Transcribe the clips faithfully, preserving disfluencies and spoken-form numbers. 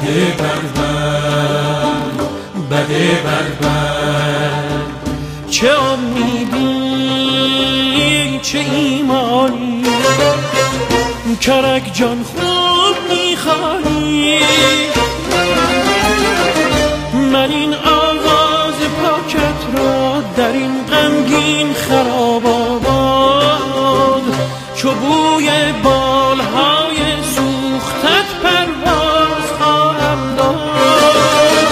بده بد بد بده بد بد. چه امیدی چه ایمانی کرک جان خوب میخوانی. من این آواز پاکت را در این غمگین خراب آباد چو بوی بالهای سوختت پرواز خواهم داد.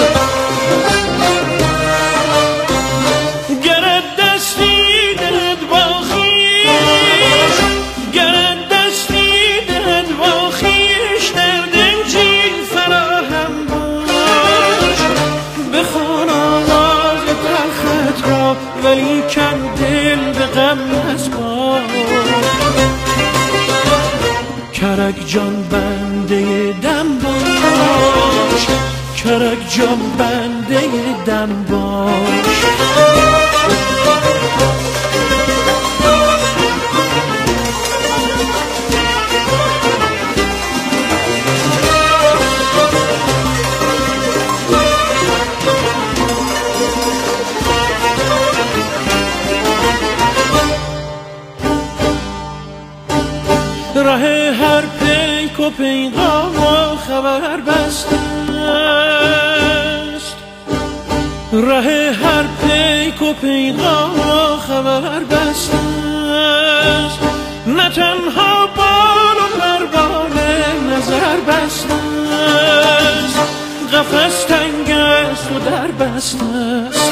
گرت دستی دلت با خویش، گرت دستی دلت با خویش در دنجی فراهم باش. بخوان آواز تلخت را ولیکن دل به غم نسپار. کرک جان بنده دم باش، کرک جان بنده دم باش. ره هر پیک و پیغام و خبر بسته است، ره هر پیک و پیغام و خبر بسته است. نه تنها بال و پروان نظر بسته است، قفس تنگ است و در بسته است.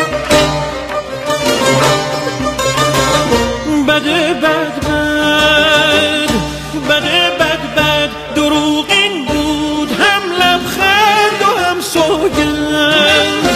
بده بد بد بده بد بد دروغین بود، هم لبخند و هم سوگند.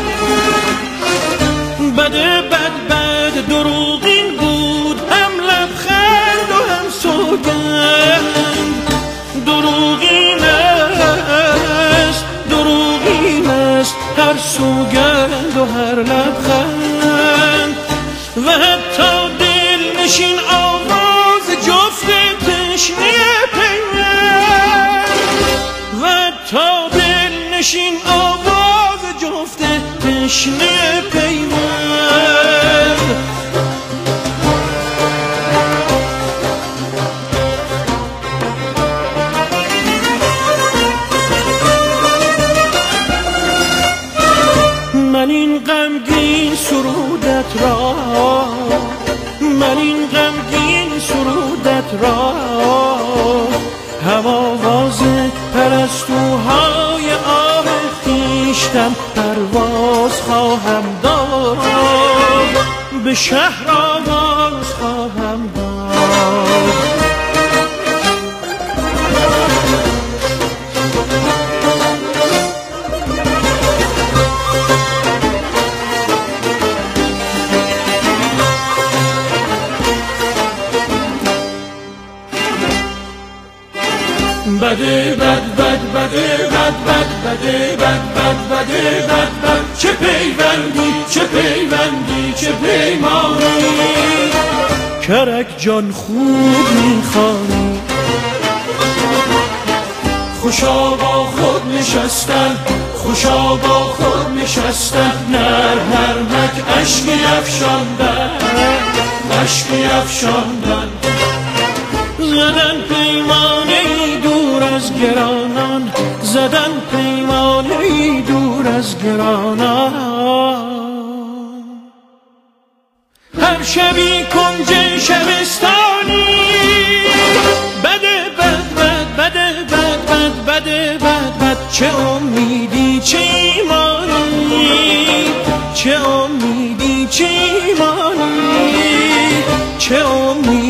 بده بد بد دروغین بود، هم لبخند و هم سوگند. دروغین است دروغین است هر سوگند و هر لبخند. و حتی دل نشین آواز جفت تشنه پیوند، و حتی دل نشین آواز جفت تشنه پیوند. من این غمگین سرودت را، من این غمگین سرودت را هم آواز پرستوهای آه خویشتن پرواز خواهم داد، به شهر آواز خواهم داد. بده بد بد بده بد بد بده بد بد بده بد بد. چه پیوندی چه پیوندی چه پیمانی کرک جان خوب میخوانی. خوشا با خود نشستن، خوشا با خود نشستن. نر نرمک اشکی افشاندن، اشکی افشاندن. زدن پیمانه ای دور از گرانان، زدن پیمانه ای دور از گرانان. هر شبی کنج شبستانی بده بد بد بده بد بد بده بد بد. چه امیدی چه ایمانی، چه امیدی چه ایمانی، چه امیدی